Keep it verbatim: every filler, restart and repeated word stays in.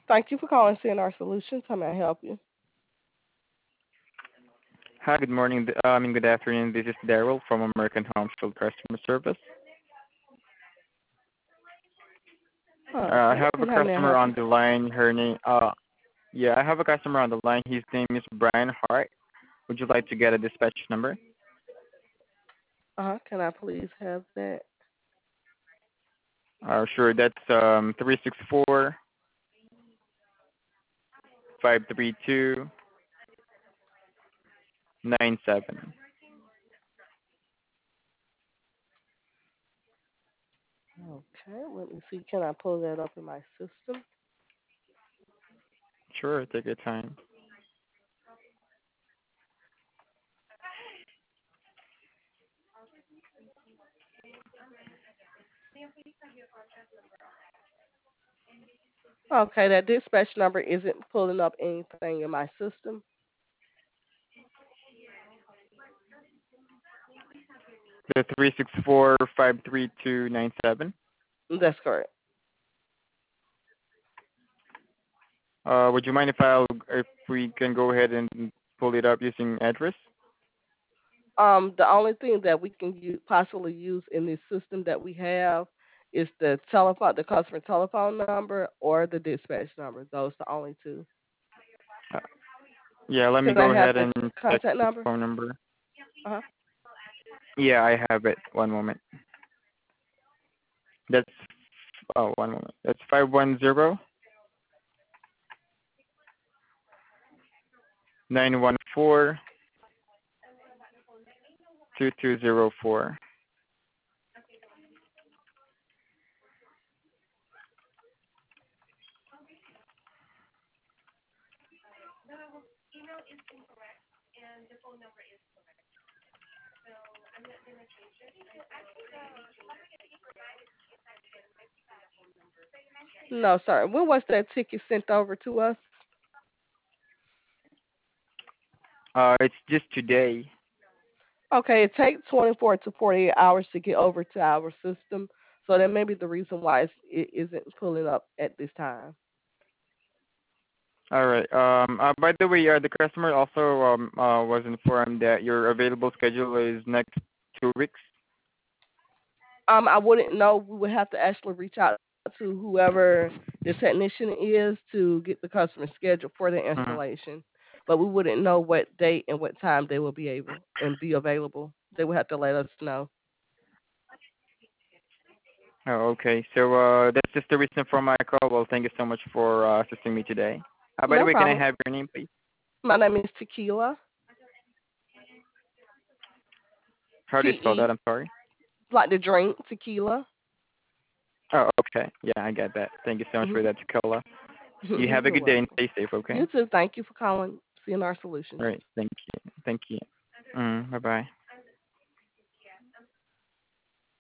Thank you for calling C N R Solutions. How may I help you? Hi, good morning. th- uh, I mean, good afternoon. This is Daryl from American Home Shield Customer Service. Uh, I Okay. have a And how may I customer help you? on the line. Her name, uh, yeah, I have a customer on the line. His name is Brian Hart. Would you like to get a dispatch number? Uh huh. Can I please have that? Uh, sure. That's um three six four five three two nine seven. Okay. Let me see. Can I pull that up in my system? Sure, take your time. Okay. That dispatch number isn't pulling up anything in my system. The three six four five three two nine seven. That's correct. Uh, would you mind if I'll if we can go ahead and pull it up using address? Um, the only thing that we can use, possibly use in this system that we have is the telephone, the customer telephone number or the dispatch number. Those are the only two. Uh, yeah, let me Can I go have ahead the and check contact the number? phone number. Uh huh. Yeah, I have it. One moment. That's oh, one moment. That's five one zero nine one four two two zero four. No, sorry. When was that ticket sent over to us? Uh, it's just today. Okay, it takes twenty-four to forty-eight hours to get over to our system, so that may be the reason why it's, it isn't pulling up at this time. All right. Um. Uh, by the way, uh, the customer also um uh, was informed that your available schedule is next two weeks. Um, I wouldn't know. We would have to actually reach out to whoever the technician is to get the customer scheduled for the Mhm. installation, but we wouldn't know what date and what time they will be able and be available. They would have to let us know. Oh, okay. So uh, that's just the reason for my call. Well, thank you so much for uh, assisting me today. Uh, by the No way, can I problem. have your name, please? My name is Tequila. How T do you spell that? E, I'm sorry. like the drink, tequila. Oh, okay. Yeah, I get that. Thank you so much for Mm-hmm. that, Tekola. You have a You're good day and welcome. stay safe, okay? You too. Thank you for calling C N R Solutions. All right. Thank you. Thank you. Mm, bye-bye.